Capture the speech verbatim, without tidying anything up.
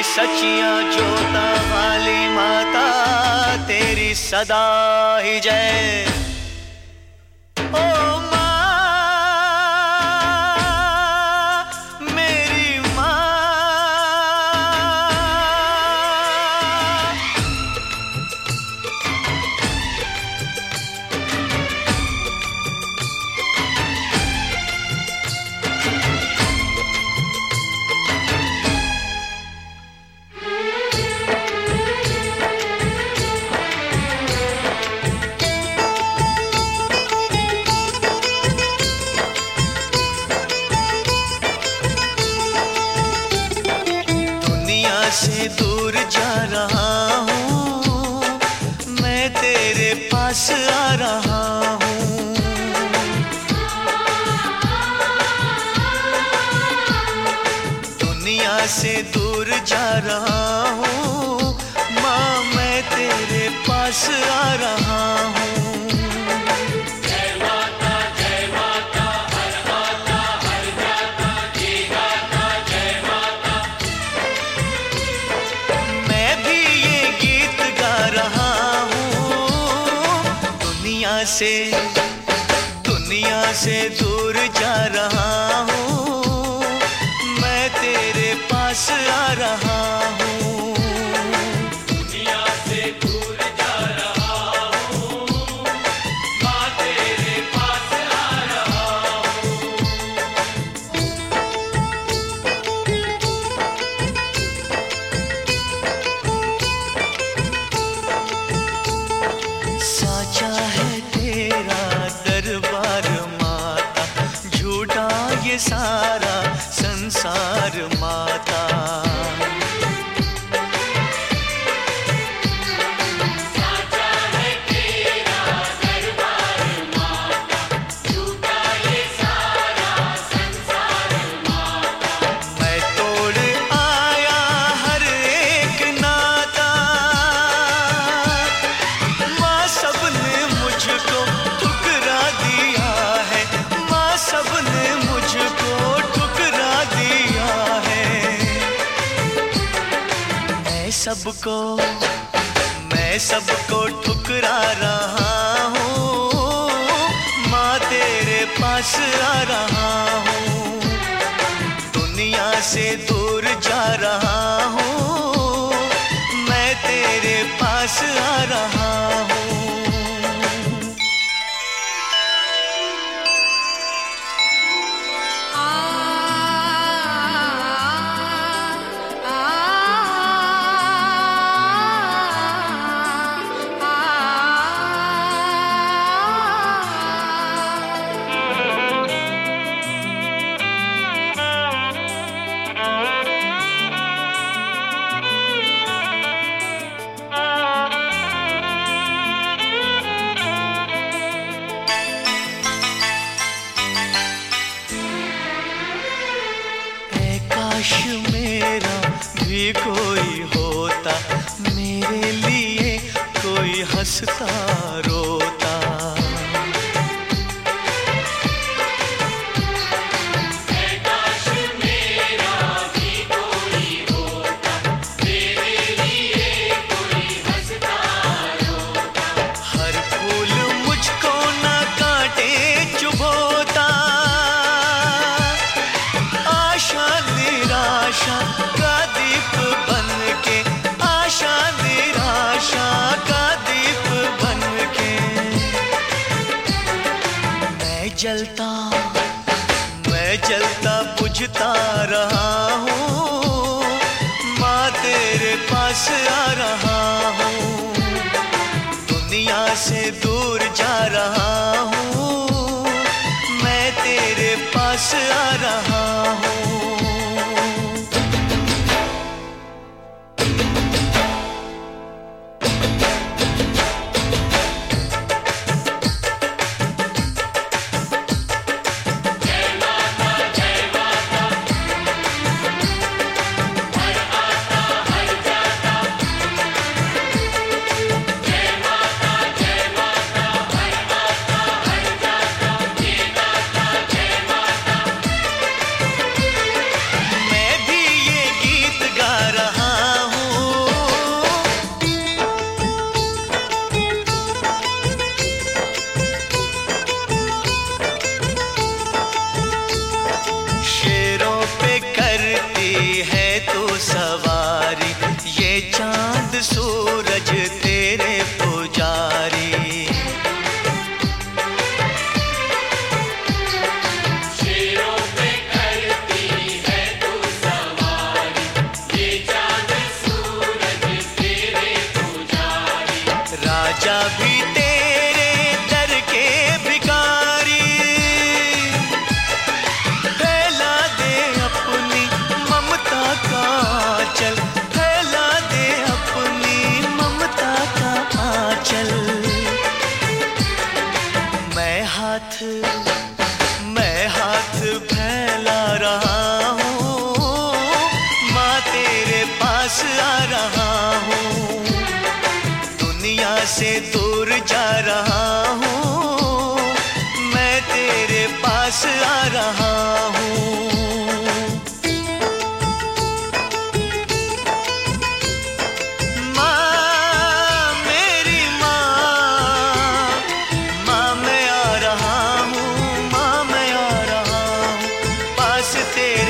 सचियां जोता वाली माता तेरी सदा ही जय। ओ से दूर जा रहा हूँ, मैं तेरे पास आ रहा हूँ। दुनिया से दूर जा रहा हूँ, माँ मैं तेरे पास आ रहा हूँ। से दुनिया से दूर जा रहा हूँ, मैं तेरे पास आ रहा हूँ। दुनिया से दूर जा रहा हूँ, मैं तेरे पास आ रहा हूँ। साचा है दरबार माता, झूठा ये सारा संसार माता। साचा है तेरा दरबार माता, झूठा ये सारा संसार माता। मैं तोड़ आया हर एक नाता, माँ सबने मुझको सबने मुझको ठुकरा दिया है। मैं सबको मैं सबको ठुकरा रहा हूँ, माँ तेरे पास आ रहा हूँ। दुनिया से दूर जा रहा हूँ, मैं तेरे पास आ रहा हूँ। काश मेरा भी कोई होता, मेरे लिए कोई हंसता रोता। काश मेरा भी कोई होता, मेरे लिए कोई हंसता रोता। हर फूल मुझको ना काटे चुभोता, आशा निराशा का दीप बन के, आशा निराशा का दीप बन के। मैं जलता मैं जलता बुझता रहा हूँ, माँ तेरे पास आ रहा हूँ। दुनिया से दूर जा रहा हूँ, मैं तेरे पास आ रहा हूँ। आ रहा हूँ। माँ मेरी माँ, माँ मैं आ रहा हूँ, माँ मैं आ रहा हूँ, पास तेरे